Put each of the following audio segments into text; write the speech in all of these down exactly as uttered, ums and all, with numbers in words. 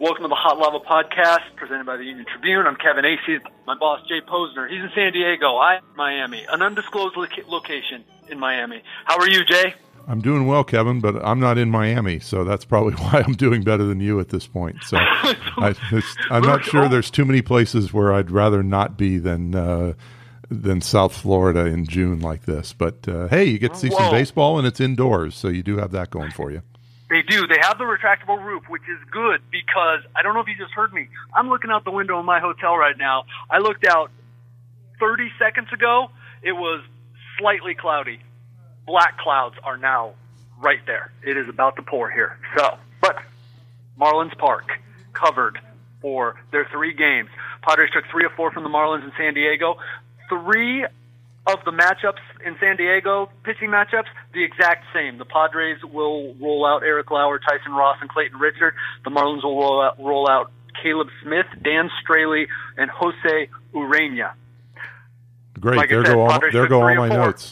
Welcome to the Hot Lava Podcast, presented by the Union Tribune. I'm Kevin Acey. My boss, Jay Posner. He's in San Diego. I'm in Miami, an undisclosed lo- location in Miami. How are you, Jay? I'm doing well, Kevin, but I'm not in Miami, so that's probably why I'm doing better than you at this point. So I, I'm not sure there's too many places where I'd rather not be than uh, than South Florida in June like this. But uh, hey, you get to see Whoa. some baseball, and it's indoors, so you do have that going for you. They do. They have the retractable roof, which is good because, I don't know if you just heard me, I'm looking out the window in my hotel right now. I looked out thirty seconds ago. It was slightly cloudy. Black clouds are now right there. It is about to pour here. So, but Marlins Park covered for their three games. Padres took three of four from the Marlins in San Diego. Three of the matchups in San Diego, pitching matchups, the exact same. The Padres will roll out Eric Lauer, Tyson Ross, and Clayton Richard. The Marlins will roll out, roll out Caleb Smith, Dan Straley, and Jose Urena. Great. Like there said, go all, Padres there took go all three my of four. notes.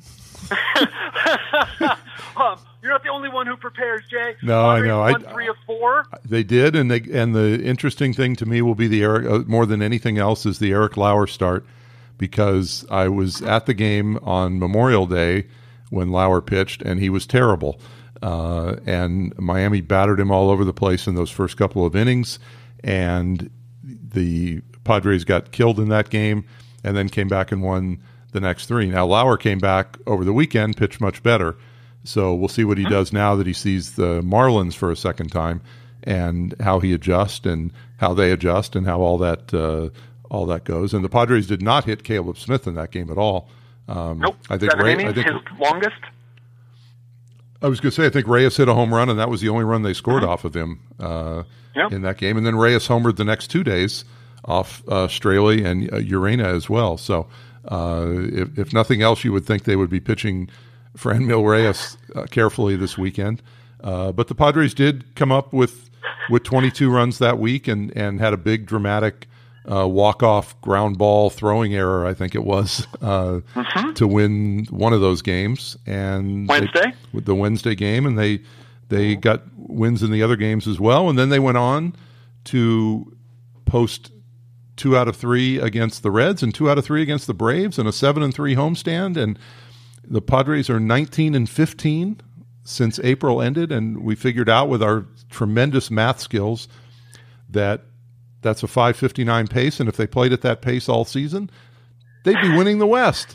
um, you're not the only one who prepares, Jay. No, Padres I know. Won I, three of four. They did, and they and the interesting thing to me will be the Eric, uh, more than anything else is the Eric Lauer start, because I was at the game on Memorial Day when Lauer pitched, and he was terrible. Uh, and Miami battered him all over the place in those first couple of innings, and the Padres got killed in that game, and then came back and won the next three. Now, Lauer came back over the weekend, pitched much better. So we'll see what he does now that he sees the Marlins for a second time, and how he adjusts and how they adjust and how all that uh, all that goes. And the Padres did not hit Caleb Smith in that game at all. Um, Nope. I think Seven Ray, innings, I think his longest. I was going to say I think Reyes hit a home run, and that was the only run they scored off of him uh, Yep. in that game. And then Reyes homered the next two days off uh, Straley and uh, Urena as well. So uh, if, if nothing else, you would think they would be pitching Franmil Reyes uh, carefully this weekend. Uh, but the Padres did come up with with twenty-two runs that week, and, and had a big dramatic uh, walk-off ground ball throwing error, I think it was, uh, Mm-hmm. to win one of those games. And Wednesday? They, with the Wednesday game, and they they got wins in the other games as well. And then they went on to post two out of three against the Reds and two out of three against the Braves, and a seven and three homestand. And the Padres are nineteen and fifteen since April ended, and we figured out with our tremendous math skills that that's a five fifty-nine pace, and if they played at that pace all season, they'd be winning the West.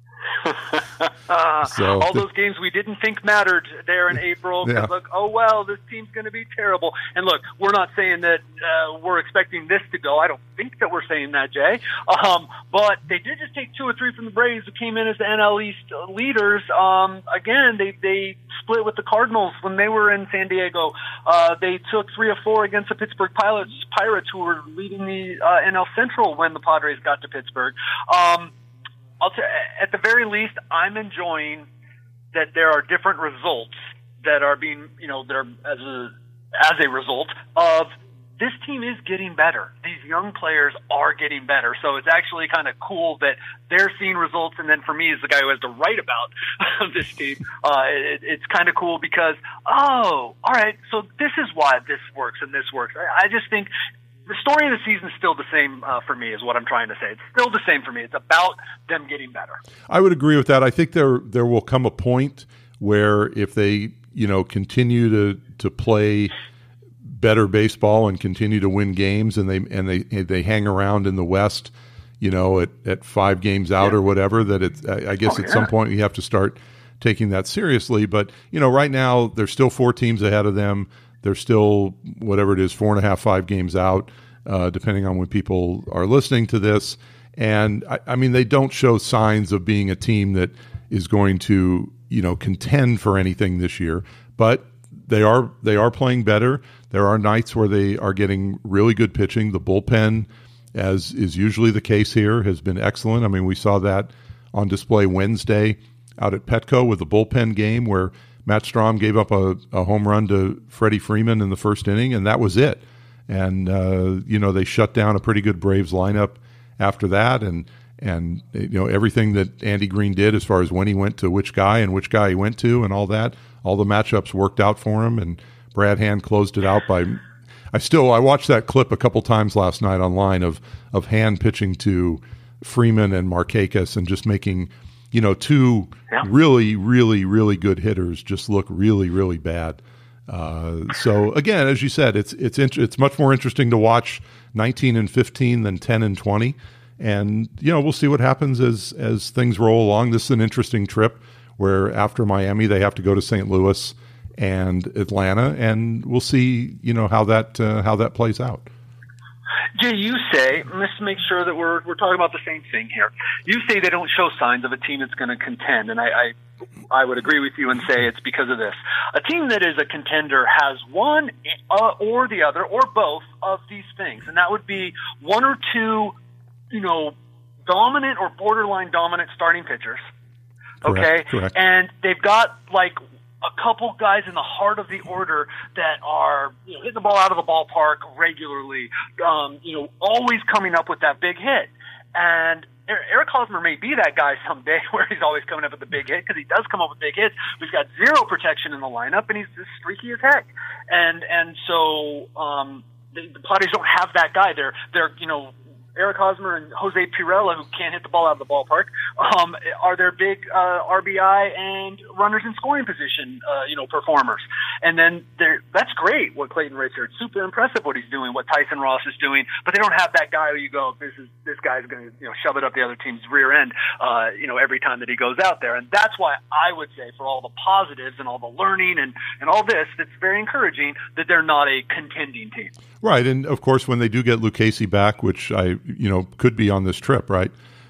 Uh, So all the- those games we didn't think mattered there in April. 'Cause Yeah. Look, oh well, this team's going to be terrible. And look, we're not saying that uh, we're expecting this to go. I don't think that we're saying that, Jay. Um, but they did just take two or three from the Braves, who came in as the N L East leaders. Um, again, they they split with the Cardinals when they were in San Diego. Uh, they took three or four against the Pittsburgh Pirates, Pirates, who were leading the uh, N L Central when the Padres got to Pittsburgh. Um, I'll t- at the very least, I'm enjoying that there are different results that are being, you know, that are as a as a result of this team is getting better. These young players are getting better, so it's actually kind of cool that they're seeing results. And then for me, as the guy who has to write about this team, uh, it, it's kind of cool because oh, all right, so this is why this works and this works. I, I just think. The story of the season is still the same uh, for me, is what I'm trying to say. It's still the same for me. It's about them getting better. I would agree with that. I think there there will come a point where if they, you know, continue to to play better baseball and continue to win games, and they and they they hang around in the West, you know, at, at five games out Yeah. or whatever, that it's, I, I guess Oh, at yeah. some point you have to start taking that seriously. But, you know, right now there's still four teams ahead of them. They're still, whatever it is, four and a half, five games out, uh, depending on when people are listening to this. And, I, I mean, they don't show signs of being a team that is going to, you know, contend for anything this year. But they are they are playing better. There are nights where they are getting really good pitching. The bullpen, as is usually the case here, has been excellent. I mean, we saw that on display Wednesday out at Petco with the bullpen game where Matt Strom gave up a, a home run to Freddie Freeman in the first inning, and that was it. And, uh, you know, they shut down a pretty good Braves lineup after that. And, and you know, everything that Andy Green did as far as when he went to which guy and which guy he went to and all that, all the matchups worked out for him. And Brad Hand closed it out by I still I watched that clip a couple times last night online of of Hand pitching to Freeman and Markakis and just making, you know, two yeah. really, really, really good hitters just look really, really bad. Uh, so again, as you said, it's it's int- it's much more interesting to watch nineteen and fifteen than ten and twenty. And you know, we'll see what happens as as things roll along. This is an interesting trip where after Miami they have to go to Saint Louis and Atlanta, and we'll see, you know, how that uh, how that plays out. Jay, you say, let's make sure that we're we're talking about the same thing here. You say they don't show signs of a team that's going to contend, and I, I I would agree with you and say it's because of this. A team that is a contender has one uh, or the other or both of these things, and that would be one or two, you know, dominant or borderline dominant starting pitchers. Okay, correct, correct. And they've got like a couple guys in the heart of the order that are, you know, hitting the ball out of the ballpark regularly, um, you know, always coming up with that big hit. And Eric Hosmer may be that guy someday where he's always coming up with the big hit because he does come up with big hits. But he's got zero protection in the lineup, and he's just streaky as heck. And and so um, the, the Padres don't have that guy. They're they're you know. Eric Hosmer and Jose Pirela, who can't hit the ball out of the ballpark, um, are their big uh, R B I and runners in scoring position, uh, you know, performers. And then they're, that's great what Clayton Richard, super impressive what he's doing, what Tyson Ross is doing, but they don't have that guy who you go, this is this guy's going to, you know, shove it up the other team's rear end, uh, you know, every time that he goes out there. And that's why I would say, for all the positives and all the learning and, and all this, it's very encouraging that they're not a contending team. Right, and of course, when they do get Lucchesi back, which I, you know, could be on this trip, right?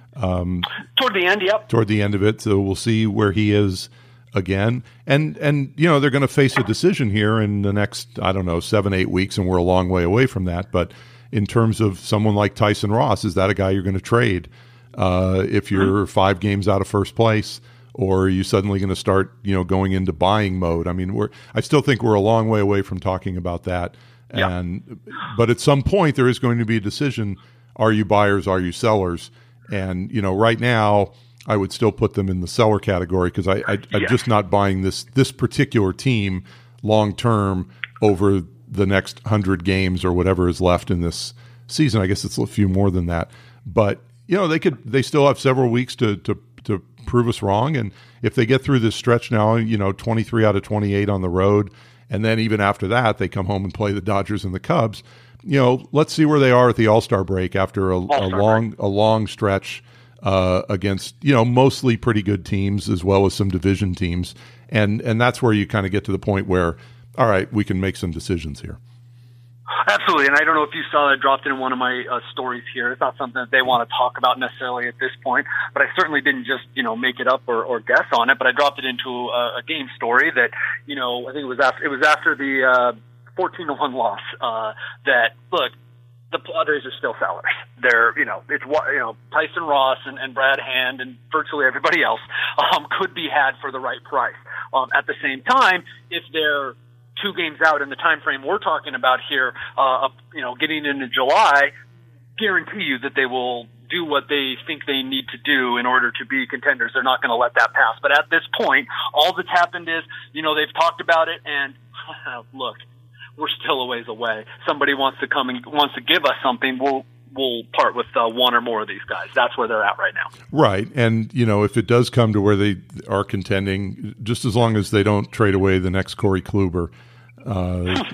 Um, toward the end, yep. Toward the end of it, so we'll see where he is again. And, and you know, they're going to face a decision here in the next, I don't know, seven, eight weeks, and we're a long way away from that. But in terms of someone like Tyson Ross, is that a guy you're going to trade uh, if you're mm-hmm. five games out of first place? Or are you suddenly going to start, you know, going into buying mode? I mean, we're I still think we're a long way away from talking about that. And yeah. But at some point there is going to be a decision: are you buyers? Are you sellers? And you know, right now I would still put them in the seller category because I, I I'm yeah. just not buying this this particular team long term over the next hundred games or whatever is left in this season. I guess it's a few more than that, but you know, they could they still have several weeks to to to prove us wrong. And if they get through this stretch now, you know, twenty-three out of twenty-eight on the road. And then even after that, they come home and play the Dodgers and the Cubs. You know, let's see where they are at the All-Star break after a, a long break. a long stretch uh, against, you know, mostly pretty good teams as well as some division teams. And and that's where you kind of get to the point where, all right, we can make some decisions here. Absolutely, and I don't know if you saw it dropped in one of my uh, stories here. It's not something that they want to talk about necessarily at this point, but I certainly didn't just, you know, make it up or, or guess on it, but I dropped it into a, a game story that, you know, I think it was after, it was after the uh, fourteen to one loss uh, that, look, the Padres are still sellers. They're, you know, it's, you know, Tyson Ross and, and Brad Hand and virtually everybody else um, could be had for the right price. Um, at the same time, if they're two games out in the time frame we're talking about here, uh, you know, getting into July, guarantee you that they will do what they think they need to do in order to be contenders. They're not going to let that pass. But at this point, all that's happened is, you know, they've talked about it, and look, we're still a ways away. Somebody wants to come and wants to give us something, we'll we'll part with uh, one or more of these guys. That's where they're at right now. Right. And, you know, if it does come to where they are contending, just as long as they don't trade away the next Corey Kluber, uh,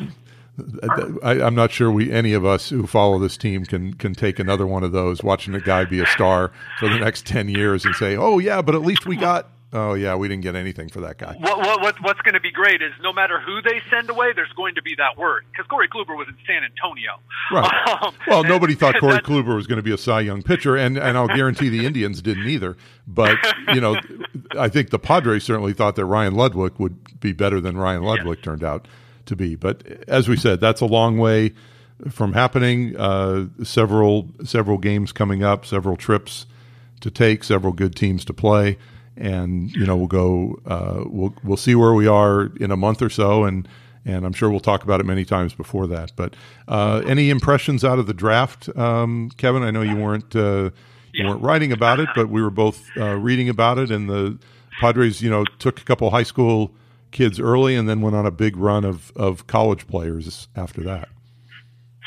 I, I'm not sure we any of us who follow this team can can take another one of those, watching a guy be a star for the next ten years and say, oh, yeah, but at least we got – oh, yeah, we didn't get anything for that guy. What, what, what, what's going to be great is no matter who they send away, there's going to be that word. Because Corey Kluber was in San Antonio. Right. Um, well, nobody thought Corey Kluber was going to be a Cy Young pitcher, and, and I'll guarantee the Indians didn't either. But, you know, I think the Padres certainly thought that Ryan Ludwig would be better than Ryan Ludwig yes. turned out to be. But as we said, that's a long way from happening. Uh, several several games coming up, several trips to take, several good teams to play. And you know we'll go. Uh, we'll we'll see where we are in a month or so, and and I'm sure we'll talk about it many times before that. But uh, any impressions out of the draft, um, Kevin? I know you weren't uh, you weren't writing about it, but we were both uh, reading about it. And the Padres, you know, took a couple high school kids early, and then went on a big run of of college players after that.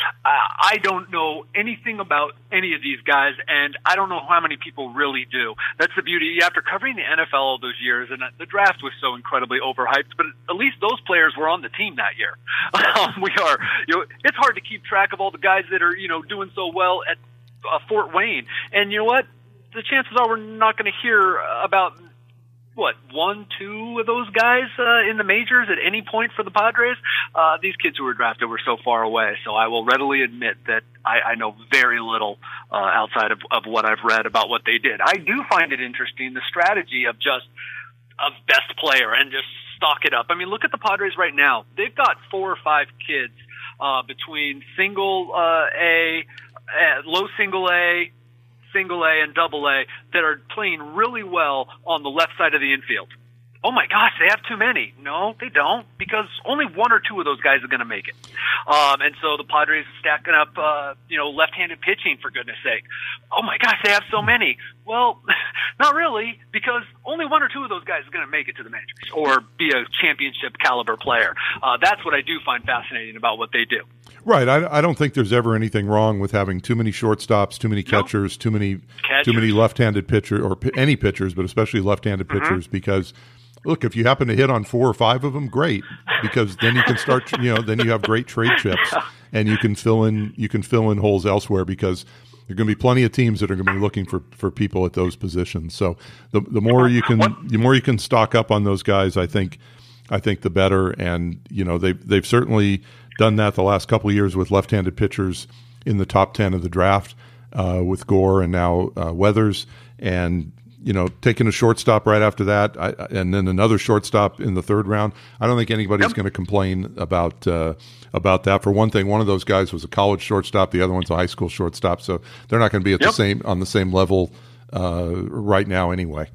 Uh, I don't know anything about any of these guys, and I don't know how many people really do. That's the beauty. After covering the N F L all those years, and the draft was so incredibly overhyped, but at least those players were on the team that year. Um, we are, you know, it's hard to keep track of all the guys that are, you know, doing so well at uh, Fort Wayne. And you know what? The chances are we're not going to hear about what, one, two of those guys uh, in the majors at any point for the Padres. Uh, these kids who were drafted were so far away, so I will readily admit that I, I know very little uh, outside of, of what I've read about what they did. I do find it interesting, the strategy of just of best player and just stock it up. I mean, look at the Padres right now. They've got four or five kids uh, between single uh, A, uh, low single A, single A and double A that are playing really well on the left side of the infield. Oh my gosh, they have too many. No, they don't, because only one or two of those guys are going to make it. Um, and so the Padres are stacking up, uh, you know, left-handed pitching, for goodness sake. Oh my gosh, they have so many. Well, not really, because only one or two of those guys are going to make it to the majors or be a championship caliber player. Uh, that's what I do find fascinating about what they do. Right. I, I don't think there's ever anything wrong with having too many shortstops, too many catchers, no. too many catchers. too many left-handed pitchers, or p- any pitchers, but especially left-handed mm-hmm. pitchers, because look, if you happen to hit on four or five of them, great, because then you can start, you know, then you have great trade chips, and you can fill in you can fill in holes elsewhere, because there are going to be plenty of teams that are going to be looking for, for people at those positions. So the the more you can the more you can stock up on those guys, I think I think the better. And you know, they've they've certainly done that the last couple of years with left-handed pitchers in the top ten of the draft uh, with Gore and now uh, Weathers, and you know, taking a shortstop right after that, I, and then another shortstop in the third round. I don't think anybody's yep. going to complain about uh, about that. For one thing, one of those guys was a college shortstop, the other one's a high school shortstop, so they're not going to be at yep. the same on the same level uh, right now anyway.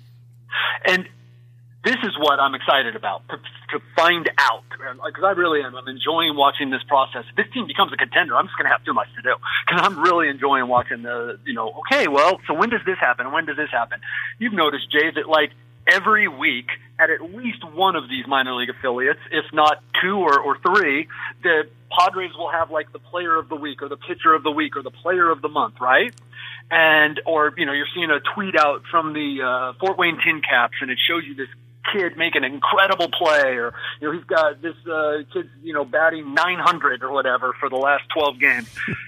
And this is what I'm excited about, to, to find out, because I really am. I'm enjoying watching this process. If this team becomes a contender, I'm just going to have too much to do, because I'm really enjoying watching the, you know, okay, well, so when does this happen? When does this happen? You've noticed, Jay, that like every week at at least one of these minor league affiliates, if not two or, or three, the Padres will have like the player of the week or the pitcher of the week or the player of the month, right? And, or, you know, you're seeing a tweet out from the uh, Fort Wayne Tin Caps, and it shows you this kid make an incredible play, or you know, he's got this uh, kid's, you know, batting nine hundred or whatever for the last twelve games.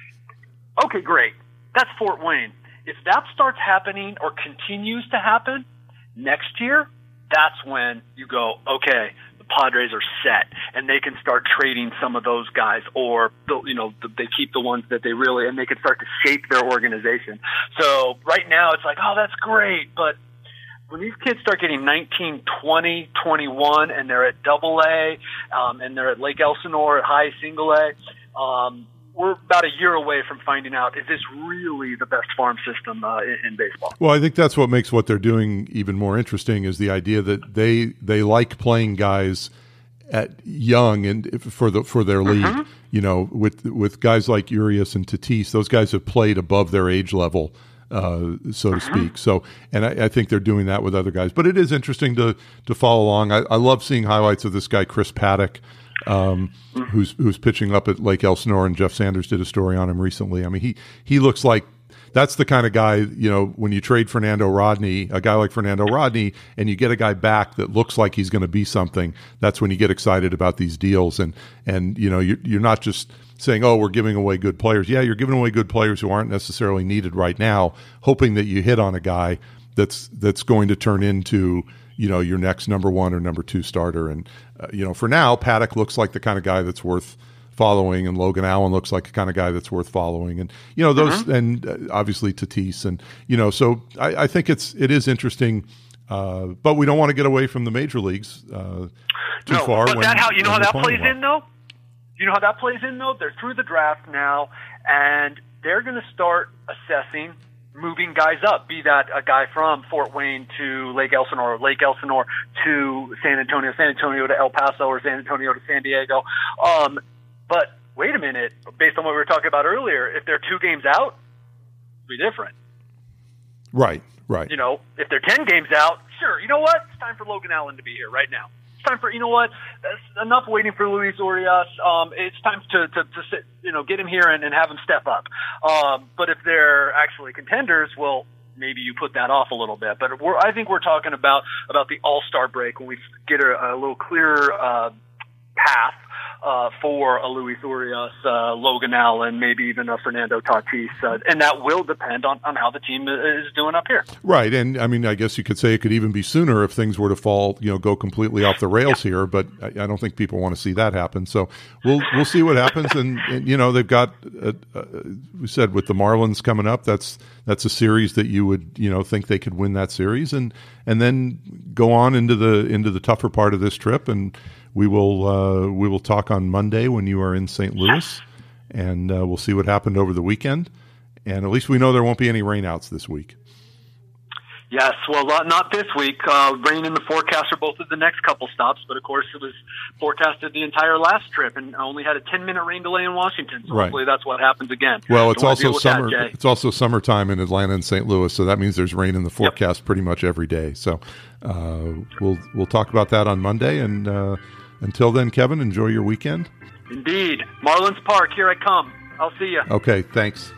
Okay, great. That's Fort Wayne. If that starts happening or continues to happen next year, that's when you go, okay, the Padres are set, and they can start trading some of those guys, or you know, they keep the ones that they really, and they can start to shape their organization. So right now, it's like, oh, that's great, but when these kids start getting nineteen, twenty, twenty-one, and they're at double A, um, and they're at Lake Elsinore at high single A, um, we're about a year away from finding out, is this really the best farm system uh, in, in baseball? Well, I think that's what makes what they're doing even more interesting, is the idea that they they like playing guys at young and for the for their league. Mm-hmm. You know, with with guys like Urias and Tatis, those guys have played above their age level, Uh, so to speak. So, and I, I think they're doing that with other guys. But it is interesting to to follow along. I, I love seeing highlights of this guy Chris Paddock, um, who's who's pitching up at Lake Elsinore, and Jeff Sanders did a story on him recently. I mean, he he looks like that's the kind of guy, you know, when you trade Fernando Rodney, a guy like Fernando Rodney, and you get a guy back that looks like he's going to be something, that's when you get excited about these deals. And, and you know, you're, you're not just saying, oh, we're giving away good players. Yeah, you're giving away good players who aren't necessarily needed right now, hoping that you hit on a guy that's that's going to turn into, you know, your next number one or number two starter. And, uh, you know, for now, Paddock looks like the kind of guy that's worth following, and Logan Allen looks like the kind of guy that's worth following, and you know those, mm-hmm. and uh, obviously Tatis, and you know, so I, I think it's it is interesting, uh, but we don't want to get away from the major leagues uh, too no, far. But when, that how you know how that plays well. in though. You know how that plays in though. They're through the draft now, and they're going to start assessing moving guys up. Be that a guy from Fort Wayne to Lake Elsinore, or Lake Elsinore to San Antonio, San Antonio to El Paso, or San Antonio to San Diego. Um, But wait a minute, based on what we were talking about earlier, if they're two games out, it'll be different. Right, right. You know, if they're ten games out, sure, you know what? It's time for Logan Allen to be here right now. time for, you know what, that's enough waiting for Luis Urias. Um, it's time to, to, to sit, you know, get him here and, and have him step up. Um, but if they're actually contenders, well, maybe you put that off a little bit. But we're, I think we're talking about, about the All-Star break when we get a, a little clearer uh, path Uh, for a Luis Urias, uh, Logan Allen, maybe even a Fernando Tatis. Uh, and that will depend on, on how the team is doing up here. Right. And I mean, I guess you could say it could even be sooner if things were to fall, you know, go completely off the rails yeah. here. But I, I don't think people want to see that happen. So we'll we'll see what happens. And, and you know, they've got, uh, uh, we said with the Marlins coming up, that's that's a series that you would, you know, think they could win that series and and then go on into the into the tougher part of this trip. And We will uh, we will talk on Monday when you are in Saint Louis, and uh, we'll see what happened over the weekend. And at least we know there won't be any rainouts this week. Yes, well, uh, not this week. Uh, rain in the forecast for both of the next couple stops, but of course it was forecasted the entire last trip, and only had a ten-minute rain delay in Washington. So right. hopefully that's what happens again. Well, it's also summer. That, it's also summertime in Atlanta and Saint Louis, so that means there's rain in the forecast yep. pretty much every day. So uh, we'll we'll talk about that on Monday, and uh, until then, Kevin, enjoy your weekend. Indeed, Marlins Park, here I come. I'll see you. Okay, thanks.